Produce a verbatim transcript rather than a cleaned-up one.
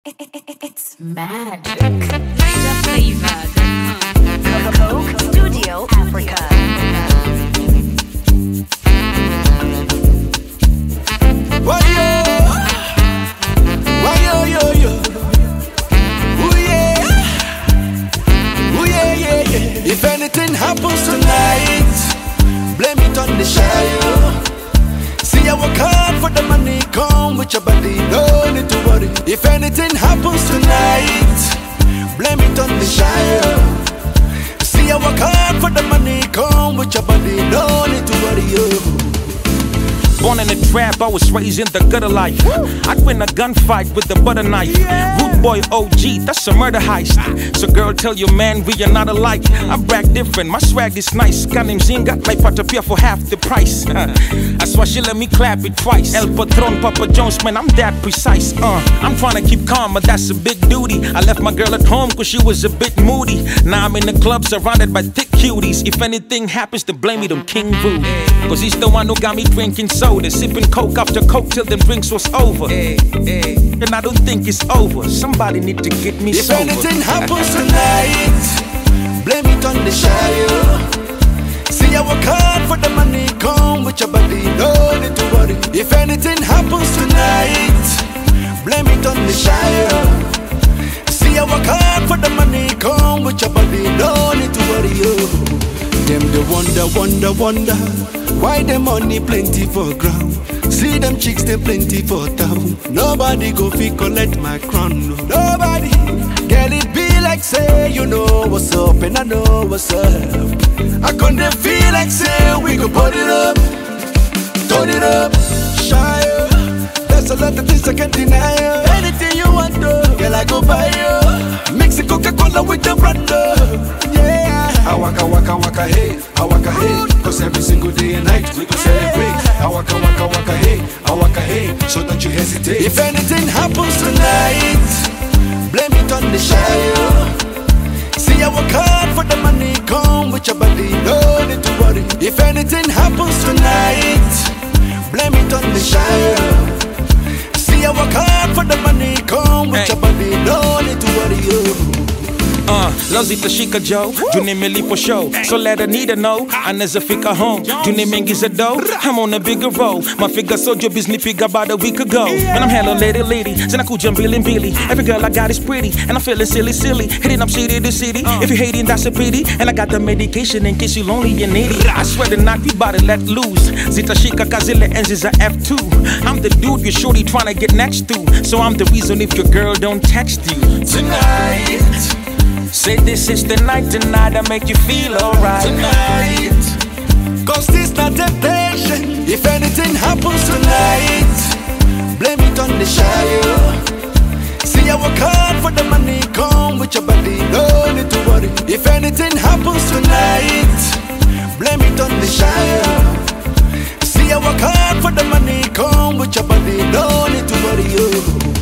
It, it, it, it, it's magic. Niger Flavor dot com. Coke Studio Africa. Why yo, why yo yo yo, ooh yeah, ooh yeah yeah yeah. If anything happens tonight, blame it on the Shire. See I work hard for the money, come with your body, no need to worry. If anything happens tonight, blame it on the Shire. See I work hard for the money, come with your body, no need to worry yo. Born in a trap, I was raised in the gutter life. I'd win a gunfight with a butter knife. Root boy O G, that's a murder heist. So girl, tell your man we are not alike. I brag different, my swag is nice. Kanim Zinga, like Patapia for half the price. That's why she let me clap it twice. El Patron, Papa Jones, man, I'm that precise. Uh, I'm trying to keep calm, but that's a big duty. I left my girl at home cause she was a bit moody. Now I'm in the club surrounded by thick cuties. If anything happens, then blame it on King Vu. Cause he's the one who got me drinking soda, sipping coke after coke till the drinks was over. Hey, hey. And I don't think it's over. Somebody need to get me if sober. If anything happens tonight, blame it on the Shire. See I work hard for the money, come with your body, no need to worry. If anything happens tonight, blame it on the Shire. See I work hard for the money, come with your body, no need to worry yo. Them they wonder, wonder, wonder why the money plenty for ground. See them chicks, they plenty for town. Nobody go fi collect my crown, no. Nobody. Girl, it be like say, you know what's up and I know what's up. I couldn't feel like say, we go put it up, turn it up, Shire. There's a lot of things I can't deny you. Anything you want, though, girl, I go buy you. Mix the Coca-Cola with the Brando, yeah. I waka waka waka hey, I waka hey. Cause every single day and night we go celebrate. I waka waka waka hey, I waka hey. So don't you hesitate. If anything happens tonight, blame it on the Shire. See I work hard for the money, come with your body, no need to worry. If anything happens tonight, blame it on the Shire. See I work hard for the money, come with hey. Your body, no need to worry yo. Uh, Lazita Shika Joe, Juni Millie for show. So let Anita know, Aneza Fika home. Juni Mengi's a dough, I'm on a bigger roll. My figure sold your business figure about a week ago. And I'm hella lady lady, Zanakuja and Billy and Billy. Every girl I got is pretty, and I'm feeling silly silly. Hitting up city to city, if you hating that's a pity. And I got the medication in case you lonely and needy. I swear to knock you about to let loose. Zita Shika Kazile ends is a F two. I'm the dude you're shorty trying to get next to. So I'm the reason if your girl don't text you. Tonight say this is the night, tonight I make you feel alright. Tonight, cause this not temptation. If anything happens tonight, blame it on the Shire. See I work hard for the money, come with your body, no need to worry. If anything happens tonight, blame it on the Shire. See I work hard for the money, come with your body, no need to worry yo.